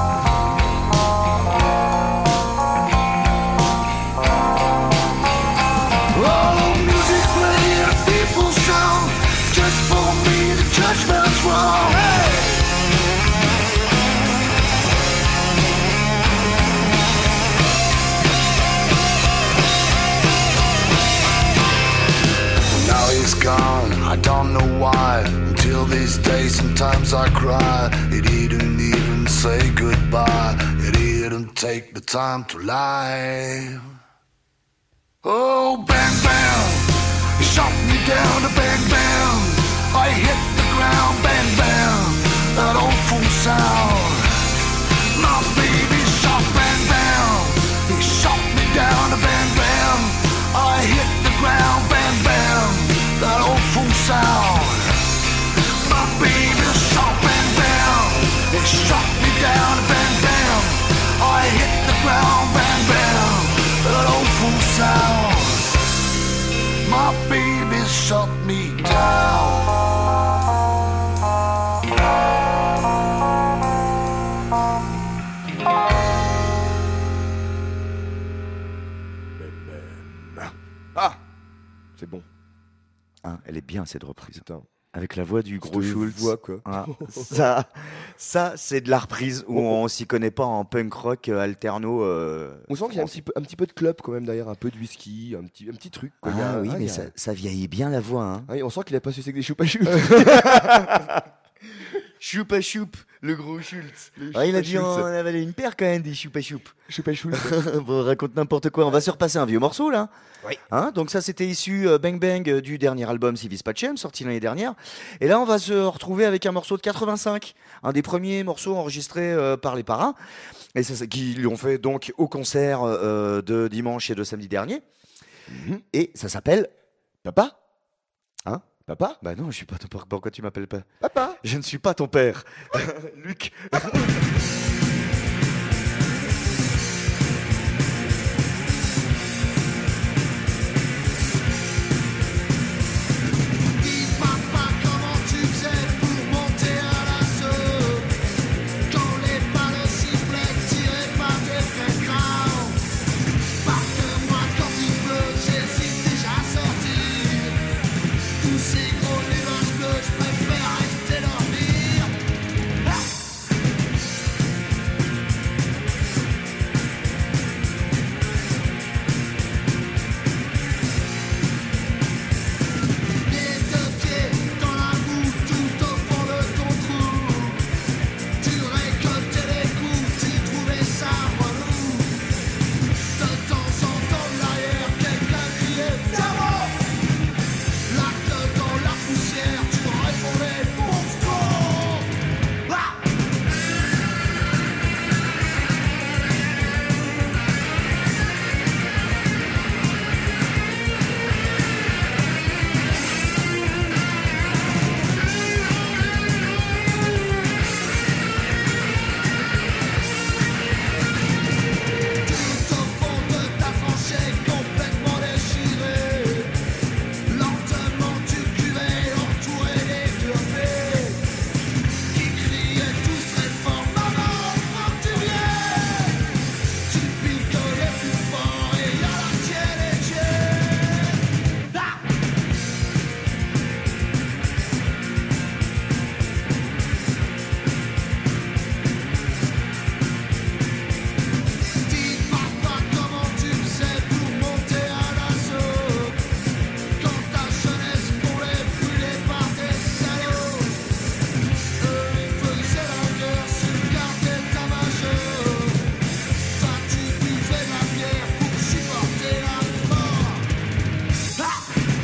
Oh, music playing a fearful sound, just for me the judgment's wrong. Hey! Now he's gone, I don't know why. Until this day, sometimes I cry. He didn't even say goodbye. He didn't take the time to lie. Oh, bang, bang. He shot me down to bang, bang. I hit the ground, bang, bang. That awful sound. My baby shot, bang, bang. He shot me down to bang, bang. I hit the ground, bang, bang. That awful sound. My baby shot, bang, bang. He shot me down to bang, bang. I hit the ground, bang, bang. That awful sound. My baby shot me down. Ah, c'est bon. Ah, elle est bien cette reprise. Putain. Avec la voix du gros Cette Schultz. voix, quoi. Ah, ça, ça c'est de la reprise où on s'y connaît pas en punk rock euh, alterno. euh, On sent qu'il y a un petit, peu, un petit peu de club quand même derrière, un peu de whisky, un petit, un petit truc. quoi. Il y a- Ah oui, ah, il mais y a- ça, ça vieillit bien la voix. Hein. Ah oui, on sent qu'il a pas sucé que des choupas chou. Choupa choup, le gros Schultz. Le Ah, il a Choupa dû en Schultz. avaler une paire quand même, des choupa choup. Je sais pas chou. Bon, raconte n'importe quoi. On va se repasser un vieux morceau là. Oui. Hein, donc ça c'était issu euh, Bang Bang euh, du dernier album Civis Pacem, sorti l'année dernière. Et là on va se retrouver avec un morceau de quatre-vingt-cinq, un des premiers morceaux enregistrés euh, par les Paras, et ça, c'est- qui lui ont fait donc au concert euh, de dimanche et de samedi dernier. Mhm. Et ça s'appelle Papa. Hein Papa. Bah non, je suis pas ton père. Pourquoi tu m'appelles pas? Papa. Je ne suis pas ton père. Luc. Dis papa comment tu faisais pour monter à l'assaut quand les balles sifflaient tirées par tes frères grands. Parce que moi quand il pleut j'hésite déjà à sortir. Tous ces gros nuages bleus je préfère rester dormir. Ah Les deux pieds dans la boue, tout au fond de ton trou. Tu récoltais les coups, tu trouvais ça relou. De temps en temps, de l'arrière, quelqu'un criait Bravo. La queue dans la poussière, tu répondais Pauvre con. Ah Tout au fond de ta tranchée complètement déchirée, lentement tu cuvais entouré des vieux qui criaient tous très fort Maman, quand tu viens, tu picolais plus fort et y'a la tienne et tienne. Ah Dis papa comment tu faisais pour monter à l'assaut quand ta jeunesse pourrait brûler par des salauds. Eux ils faisaient la guerre, se gardaient ta majeure. Toi tu buvais la bière pour supporter la mort. Ah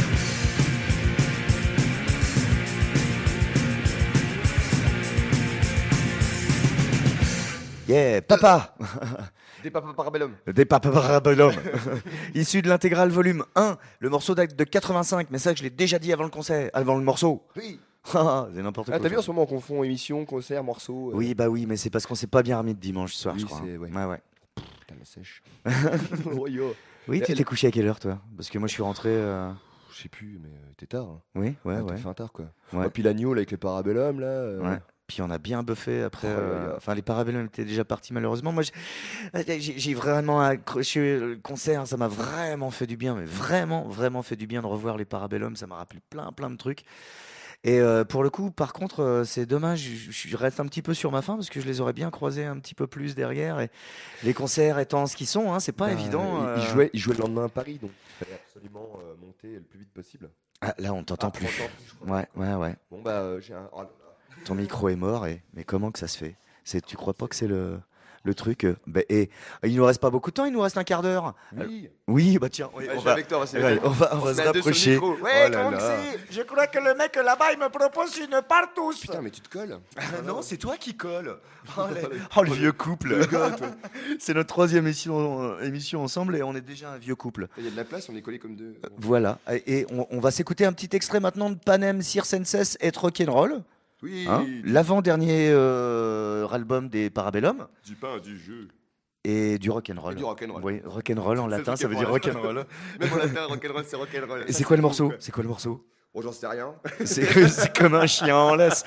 Yeah, papa. Des papas parabellum. Des Papa Parabellum. Issu de l'intégrale volume un. Le morceau date de quatre-vingt-cinq, mais ça je l'ai déjà dit avant le concert, avant le morceau. Oui. Ah, c'est n'importe quoi. Ah, t'as vu en ce moment on confond émission, concert, morceau. euh, Oui, bah oui, mais c'est parce qu'on s'est pas bien remis de dimanche soir, Oui, je crois. c'est- ouais. Ouais, ouais. Putain, la sèche. Oh, yo. Oui, tu Elle- t'es couché à quelle heure, toi? Parce que moi, je suis rentré. euh, Je sais plus, mais euh, t'es tard. Hein. Oui, ouais, Ah, ouais. T'as fait un tard quoi. Ouais. Et puis l'agneau là, avec les parabellums là. euh, Ouais. Puis on a bien buffé après. Oh là euh, là. Enfin, les Parabellum étaient déjà partis malheureusement. Moi, j'ai- j'ai j'ai vraiment accroché le concert. Ça m'a vraiment fait du bien, mais vraiment, vraiment fait du bien de revoir les Parabellum. Ça m'a rappelé plein, plein de trucs. Et euh, pour le coup, par contre, euh, c'est dommage. Je, je reste un petit peu sur ma faim parce que je les aurais bien croisés un petit peu plus derrière. Et les concerts étant ce qu'ils sont, hein, c'est pas bah, évident. Il, il euh. jouait, il jouait le lendemain à Paris, donc il fallait absolument euh, monter le plus vite possible. Ah, là, on t'entend Ah, plus. on t'entend plus, je crois. Ouais, ouais, ouais. Bon bah euh, j'ai un. Oh là là. Ton micro est mort. Et mais comment que ça se fait? C'est, tu crois pas que c'est le le truc euh, bah, et il nous reste pas beaucoup de temps. Il nous reste un quart d'heure. Oui. Oui, bah tiens, oui, Ouais, on je suis va. avec toi, on va se Ouais, mettre- on va, on on va se se met à deux sur le rapprocher. micro. Ouais, Oh là comment que là. c'est? Je crois que le mec là-bas, il me propose une partouze. Putain, mais tu te colles. Non, c'est toi qui colle. Oh, les- oh, le vieux couple. C'est notre troisième émission, euh, émission ensemble et on est déjà un vieux couple. Il y a de la place, on est collés comme deux. Voilà. Et et on, on va s'écouter un petit extrait maintenant de Panem, Circenses et Rock'n'Roll. Oui. Hein, l'avant-dernier euh, album des Parabellum Du pain, du jeu. et du rock'n'roll. Et du rock'n'roll. Oui, rock'n'roll en Ça, latin, c'est ça veut dire rock'n'roll. rock'n'roll. Même en latin, rock'n'roll, c'est rock'n'roll. Et c'est quoi le morceau? C'est quoi le morceau? Bon, j'en sais rien. C'est c'est comme un chien en laisse.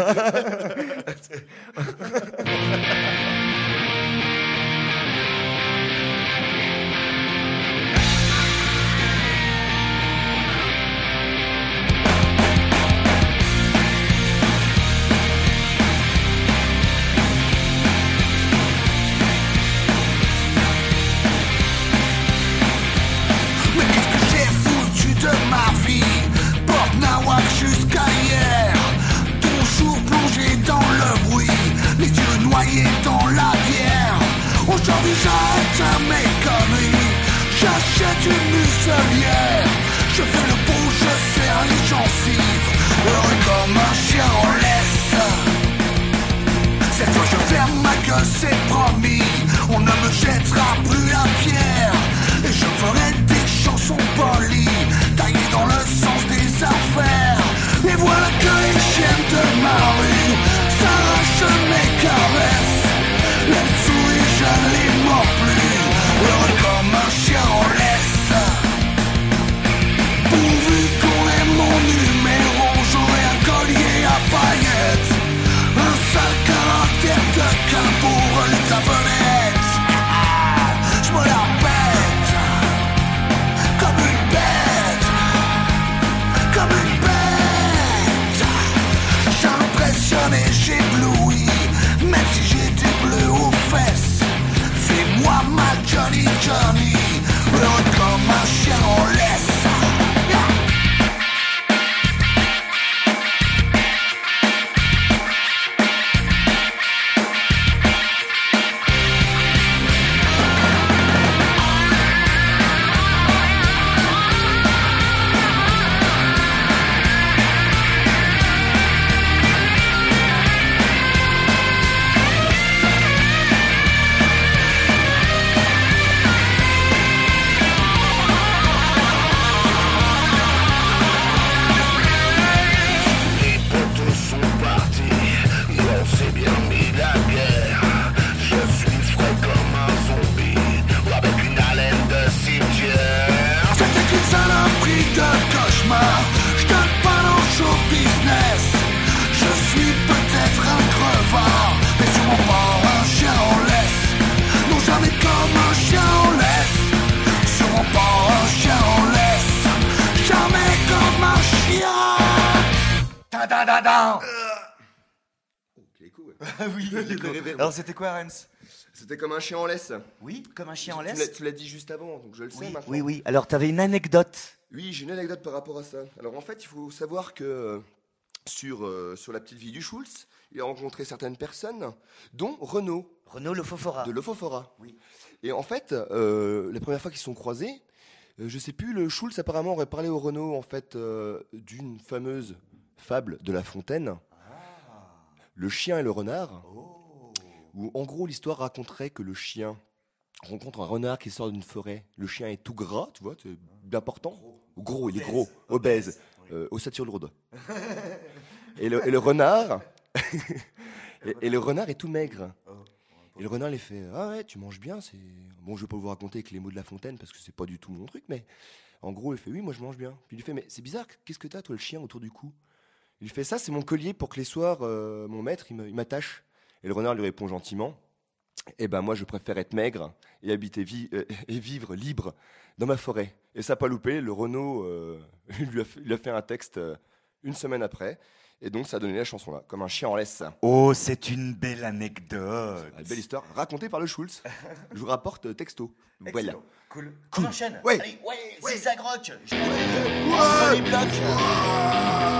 Mais qu'est-ce que j'ai foutu de ma vie? Porte Nawak jusqu'à hier, toujours plongé dans Je fais le beau, je serre les gencives, heureux comme un chien en laisse. Cette fois je ferme ma gueule, c'est promis. On ne me jettera plus la pierre. Et je ferai des chansons polies, taillées dans le sens des affaires. Et voilà que les chiennes de ma rue s'arrachent mes caresses. Les souris, je ne les mords plus, heureux comme un chien en laisse. Pourvu qu'on ait mon numéro, j'aurai un collier à paillettes, un sale caractère de qu'un pour les clavenettes. Je me la pète comme une bête, comme une bête. J'impressionne et j'éblouis, même si j'étais bleu aux fesses. Fais-moi ma Johnny Johnny, heureux comme un chien en laisse. Alors c'était quoi, Rennes? C'était comme un chien en laisse. Oui, comme un chien en Tu l'as- laisse. Tu l'as dit juste avant, donc je le sais Oui, maintenant. oui, oui. Alors t'avais une anecdote. Oui, j'ai une anecdote par rapport à ça. Alors en fait, il faut savoir que euh, sur, euh, sur la petite vie du Schulz, il a rencontré certaines personnes, dont Renaud Renaud Le Fofora. de Lofofora. Oui. Et en fait, euh, la première fois qu'ils se sont croisés, euh, je sais plus, le Schulz apparemment aurait parlé au Renaud en fait euh, d'une fameuse fable de La Fontaine, Le chien et le renard, où en gros l'histoire raconterait que le chien rencontre un renard qui sort d'une forêt. Le chien est tout gras, tu vois, c'est important. Gros, il est gros, obèse, euh, ossature lourde. Et le, et le renard, et, et le renard est tout maigre. Et le renard les fait, ah ouais, tu manges bien, c'est bon. Je vais pas vous raconter avec les mots de La Fontaine parce que c'est pas du tout mon truc, mais en gros il fait, oui, moi je mange bien. Puis il lui fait, mais c'est bizarre, qu'est-ce que t'as toi le chien autour du cou? Il lui fait, ça c'est mon collier pour que les soirs euh, mon maître il me- il m'attache. Et le renard lui répond gentiment, eh ben moi je préfère être maigre et habiter vi- euh, et vivre libre dans ma forêt. Et ça n'a pas loupé, le Renaud euh, il lui a fait, il a fait un texte euh, une semaine après, et donc ça a donné la chanson là, comme un chien en laisse. Oh, c'est une belle anecdote. Une belle histoire racontée par le Schulz. Je vous rapporte euh, texto. Voilà. Excellent. Cool. On enchaîne. Ouais. Allez, ouais, zigzag rock. Je Ouais. entre les blocs.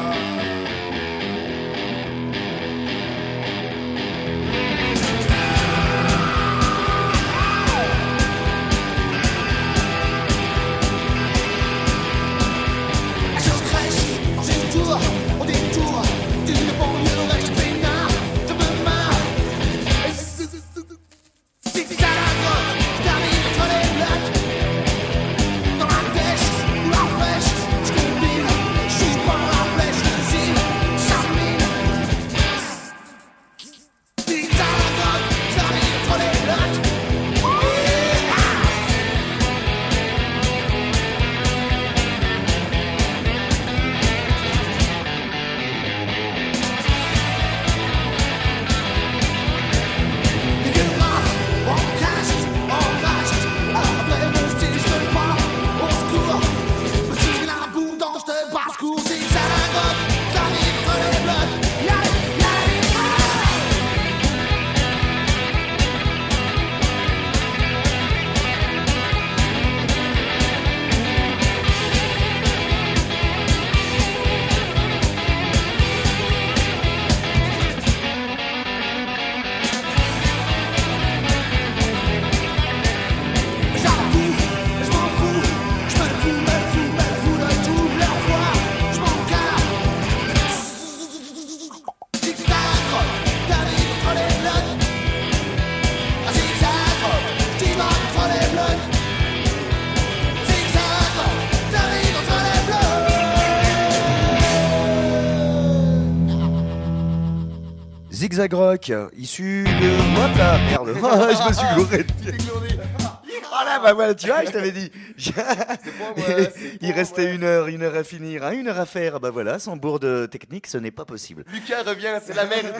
Chose crèche, on fait du tour, on détour, des lignes banlieue, ouais, je peinard, je me marre. C'est c'est ça la drogue, je termine entre les blocs. Dans la pêche ou la flèche, je combine, je suis pas dans la flèche, c'est Zigzag Rock, issu de... Hop là, merde, je me suis gouré. Oh là, bah voilà, tu vois, je t'avais dit. C'est pour moi, c'est Il pour restait moi. une heure, une heure à finir, hein, une heure à faire. Bah voilà, sans bourde technique, ce n'est pas possible. Lucas revient, c'est la merde.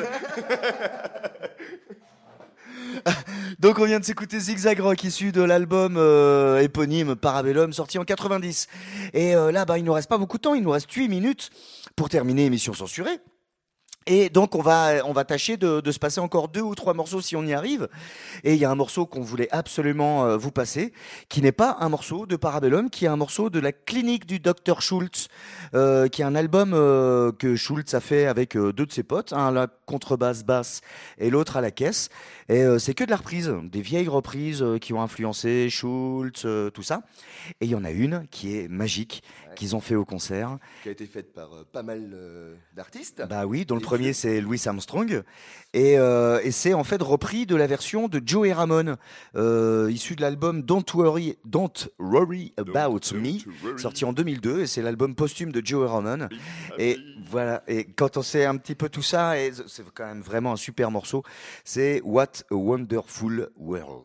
Donc on vient de s'écouter Zigzag Rock, issu de l'album euh, éponyme Parabellum, sorti en quatre-vingt-dix. Et euh, là, bah, il nous reste pas beaucoup de temps, il nous reste huit minutes pour terminer l'émission censurée. Et donc on va on va tâcher de, de se passer encore deux ou trois morceaux si on y arrive. Et il y a un morceau qu'on voulait absolument euh, vous passer, qui n'est pas un morceau de Parabellum, qui est un morceau de la clinique du docteur Schultz, euh, qui est un album euh, que Schultz a fait avec euh, deux de ses potes, un à la contrebasse basse et l'autre à la caisse. Et euh, c'est que de la reprise, des vieilles reprises euh, qui ont influencé Schultz, euh, tout ça. Et il y en a une qui est magique, Ouais. qu'ils ont fait au concert. Qui a été faite par euh, pas mal euh, d'artistes. Bah oui, dont le Et premier puis- c'est Louis Armstrong et, euh, et c'est en fait repris de la version de Joey Ramone, euh, issu de l'album Don't Worry, Don't Worry About Me, sorti en deux mille deux et c'est l'album posthume de Joey Ramone. Et voilà, et quand on sait un petit peu tout ça, et c'est quand même vraiment un super morceau, c'est What a Wonderful World.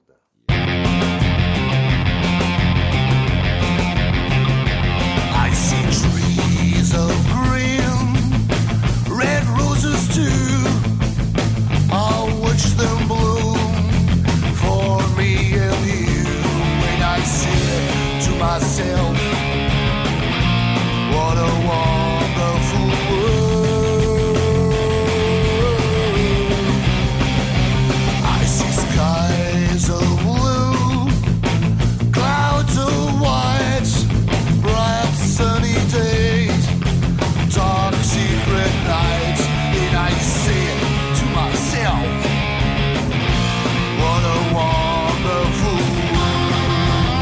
I see trees of green, red roses too. I'll watch them bloom for me and you. And I say to myself, what a wonderful world. I see skies of blue, clouds of white, bright sunny days, dark secret nights, and I say to myself, what a wonderful world.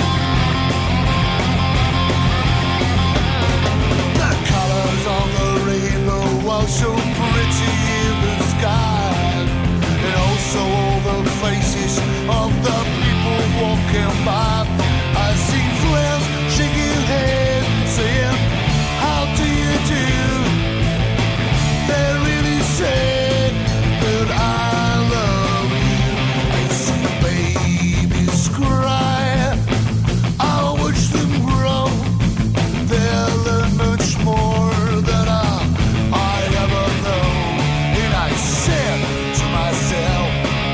The colors of the rainbow are so pretty in the sky, and also all the faces of the people walking by. I see friends shaking hands, saying, how do you do? They really say that I love you. I see babies cry, I watch them grow. They'll learn much more than I, I ever know. And I said to myself,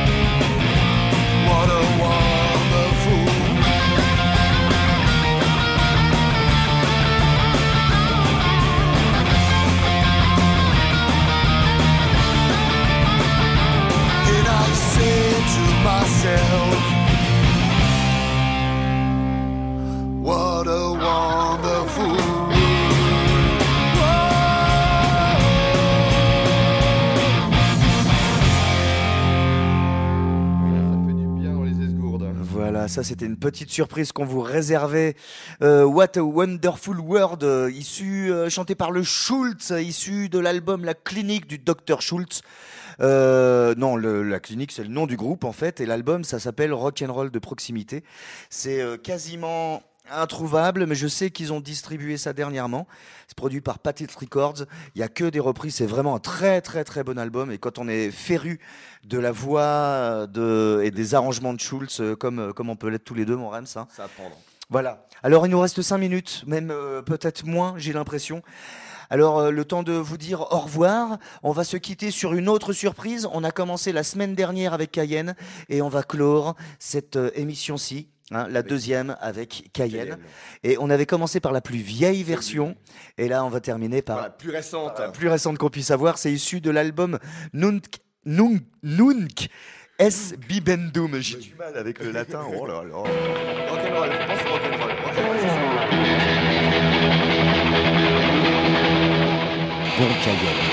what a wonderful world. And I said to myself, what a wonderful world. Ça fait du bien dans les esgourdes. Voilà, ça c'était une petite surprise qu'on vous réservait. Euh, What a Wonderful World, euh, issu, euh, chanté par le Schultz, issu de l'album La Clinique du docteur Schultz. Euh, non, le, la clinique c'est le nom du groupe en fait, et l'album ça s'appelle Rock'n'Roll de proximité. C'est euh, quasiment introuvable, mais je sais qu'ils ont distribué ça dernièrement. C'est produit par Patent Records. Il y a que des reprises. C'est vraiment un très très très bon album. Et quand on est féru de la voix euh, de, et des arrangements de Schultz, euh, comme euh, comme on peut l'être tous les deux, mon Rems, hein. Ça va prendre. Voilà. Alors il nous reste cinq minutes, même euh, peut-être moins, j'ai l'impression. Alors euh, le temps de vous dire au revoir. On va se quitter sur une autre surprise. On a commencé la semaine dernière avec Cayenne et on va clore cette euh, émission-ci. Hein, la deuxième avec Cayenne. Cayenne. Et on avait commencé par la plus vieille version. Et là, on va terminer par Voilà, plus récente. la plus récente qu'on puisse avoir. C'est issu de l'album Nunc, Nunc, Nunc S Bibendum. J'ai du mal avec le latin. Oh là là. Rock'n'roll, pense au rock'n'roll. Rock'n'roll, c'est ça. Bon Cayenne.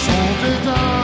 sont éteints.